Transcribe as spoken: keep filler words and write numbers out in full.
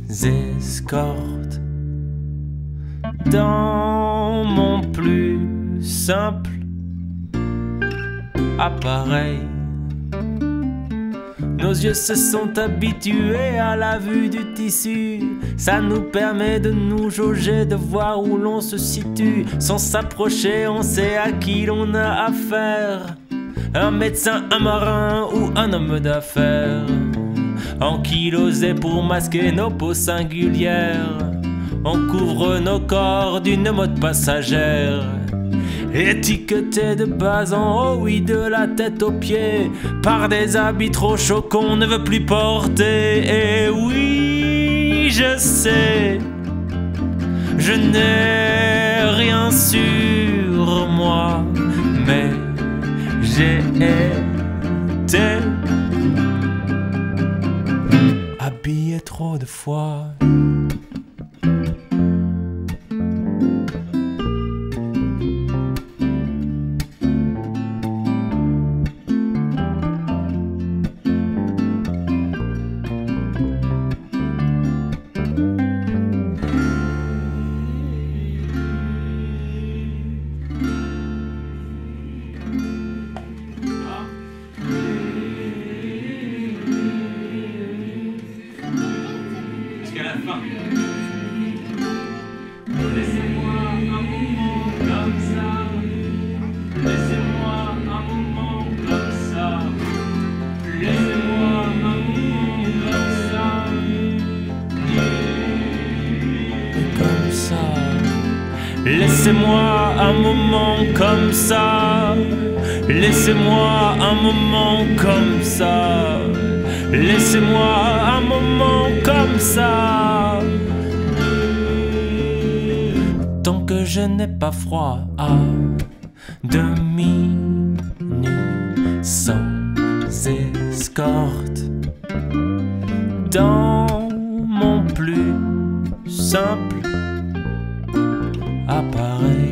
escortes dans mon plus simple appareil. Nos yeux se sont habitués à la vue du tissu. Ça nous permet de nous jauger, de voir où l'on se situe. Sans s'approcher, on sait à qui l'on a affaire. Un médecin, un marin ou un homme d'affaires. Ankylosé pour masquer nos peaux singulières. On couvre nos corps d'une mode passagère. Étiqueté de bas en haut, oui, de la tête aux pieds, par des habits trop chauds qu'on ne veut plus porter. Et oui, je sais, je n'ai rien sur moi, mais j'ai été habillé trop de fois. Laissez-moi un moment comme ça. Laissez-moi un moment comme ça. Laissez-moi un moment comme ça. Comme ça. Laissez-moi un moment comme ça. Laissez-moi un moment comme ça. Laissez-moi un moment comme ça. Tant que je n'ai pas froid à demi nu, sans escorte, dans mon plus simple appareil.